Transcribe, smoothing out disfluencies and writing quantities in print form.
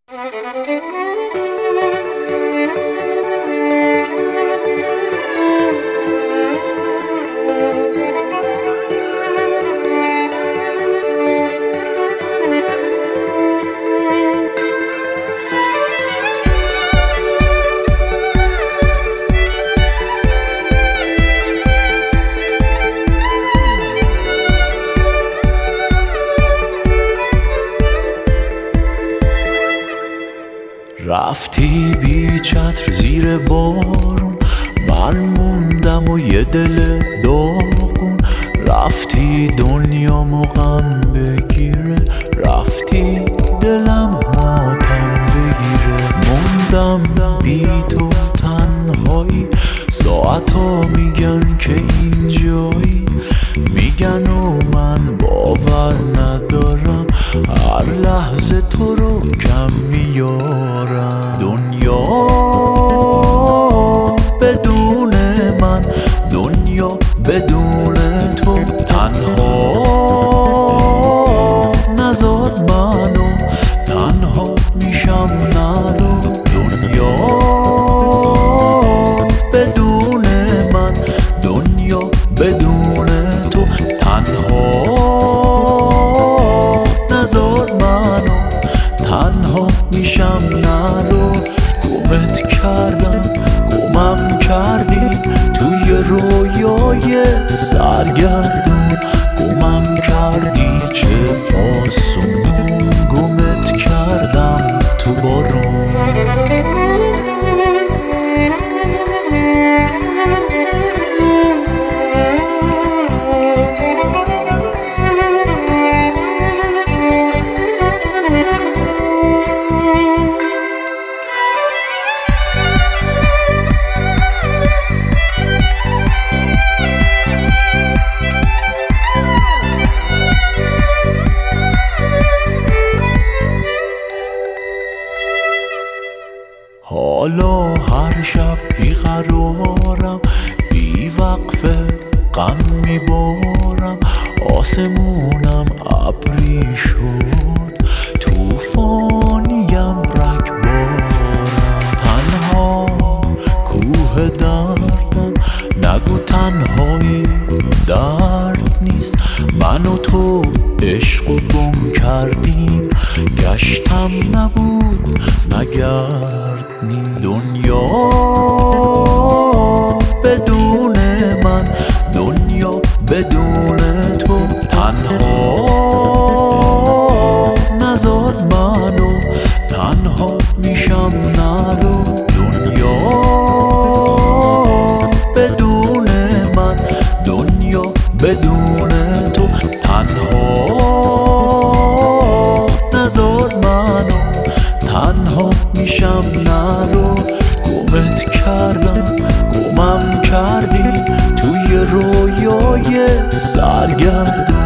رفتی بی چتر زیر بارون، من موندم و یه دل داغون. رفتی دنیامو غم بگیره، رفتی دلم ماتم بگیره. موندم بی تو تنهایی، ساعتا میگن که اینجایی، میگن و من باور ندارم، هر لحظه تو رو کم میارم. دنیا بدون من، دنیا بدون تو تنها نزاد منو، تنها میشم نرو. دنیا بدون من، دنیا بدون تو تنها نزاد منو، تنها میشم نرو. گمت کردم گمم کردی توی رویای سرگردون، گمم کردی چه آسمون، گمت کردم تو بارون. حالا هر شب بیقرارم، بی وقفه غم میبارم. آسمونم ابری شد، توفانیم رگبارم. تنها کوه دردم، نگو تنهایی درد نیست. من و تو عشق و گم کردیم، گشتم نبود نگردنی. دنیا بدون من، دنیا بدون تو تنها نزاد منو، تنها میشم نرو. دنیا بدون من، دنیا بدون تو تنها نزاد منو، تنها میشم نرو. گمت کردم گمم کردی توی رویای سرگردون.